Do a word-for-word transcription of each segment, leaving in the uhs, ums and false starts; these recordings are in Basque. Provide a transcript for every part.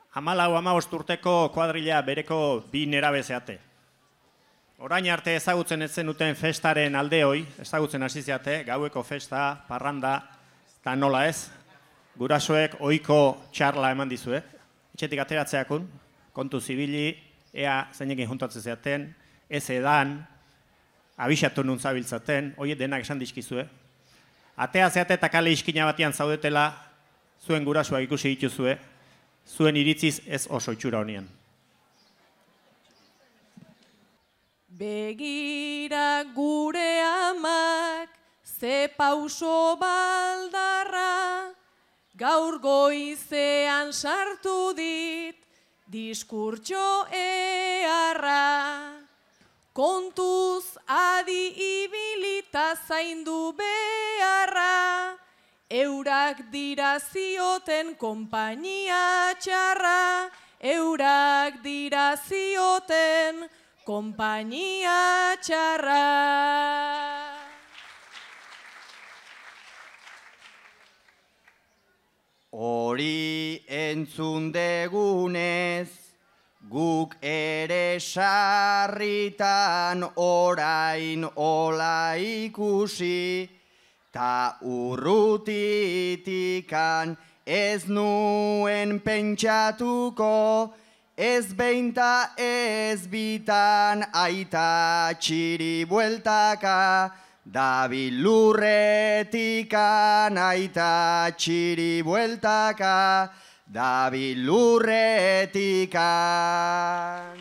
hamalau hamabost urteko kuadrilla bereko bi nerabe zeate. Orain arte ezagutzen ez zenuten festaren aldeoi, ezagutzen hasi zeate, gaueko festa, parranda, eta nola ez, gurasoek ohiko txarla eman dizue. Etxetik ateratzeakun, kontu zibili, ea zeinekin juntatzen zeaten, ez edan, abixatu nun zabiltzaten, horiek denak esan dizkizue. Atea zeate eta kale iskina batian zaudetela, zuen gurasoak ikusi dituzue, zuen iritziz ez oso itxura honian. Begira gure amak, ze pauso baldarra, gaur goizean sartu dit, diskurtso eharra. Kontuz adi ibilita zaindu beharra, eurak dira zioten konpainia txarra, eurak dira zioten konpainia txarra. Hori entzun degunez, guk ere sarritan orain ola ikusi, ta urrutitikan ez nuen pentsatuko, ez beinta ez bitan aita txiri bueltaka, dabil lurretikan aita txiri bueltaka, dabil lurretikan.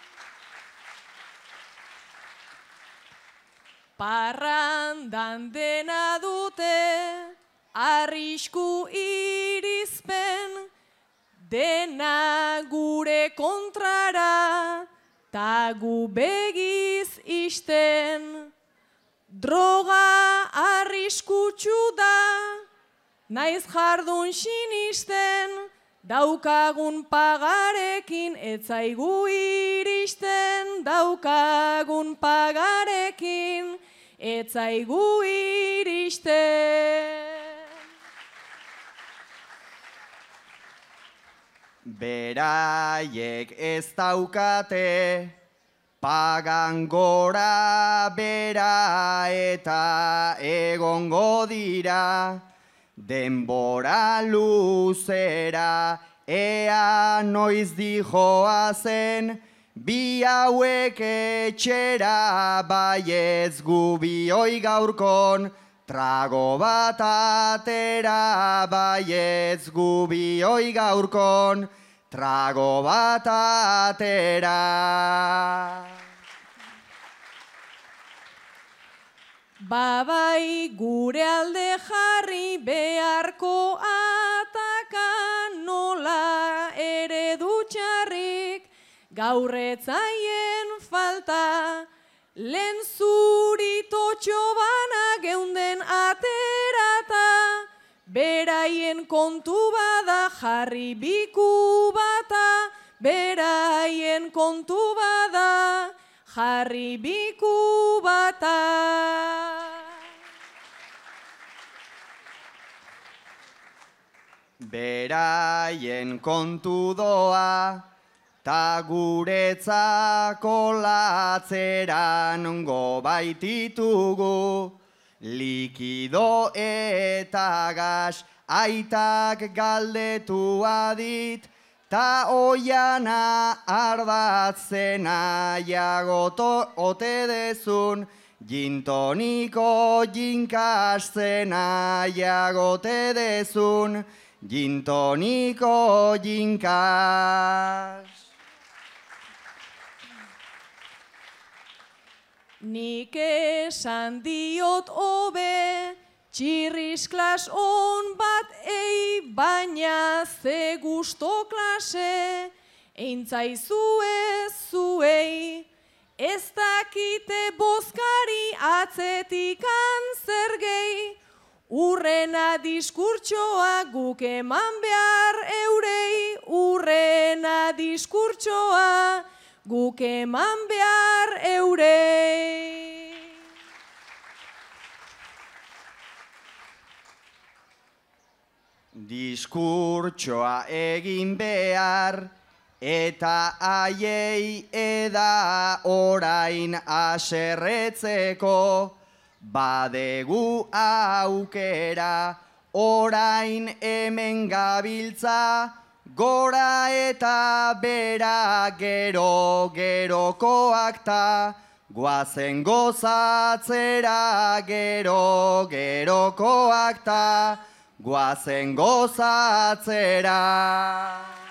Parrandan dena dute, arrisku irizpen, dena gure kontrara, ta gu begiz isten. Droga arriskutsu da, naiz jardun sinisten, daukagun pagarekin etzaigu iristen, daukagun pagarekin etzaigu iristen. Beraiek ez daukate, pagan gora bera eta egongo dira, denbora luzera ea noiz dijoazen, bi hauek etxera baiez gubioi gaurkon, trago bat atera baiez gubioi gaurkon, trago bat atera. Babai gure alde jarri beharko ataka, nola ere dutxarrik gaurretzaien falta, lehen zuritotxo bana geunden aterata, beraien kontu bada jarri biku bata, beraien kontu bada jarri biku bata. Beraien kontu doa, ta guretzako latzeran go baititugu, likido eta gas aitak galdetu adit, ta oiana ardatzena jagoto ote dezun, jintoniko jinkaszena jagote dezun, jintoniko jinkas. Nik esan diot hobe, txirriz klas on bat ei, baina ze gusto klase, eintzaizue zuei, ez dakite bozkari atzetikan zer gehi, urrena diskurtsoa guk eman behar eurei, urrena diskurtsoa guk eman behar eurei. diskurtsoa egin behar, eta haiei eda orain aserretzeko, badegu aukera, orain hemen gabiltza, gora eta bera gero gerokoak ta, guazen gozatzera gero gerokoak ta, guazen gozatzera.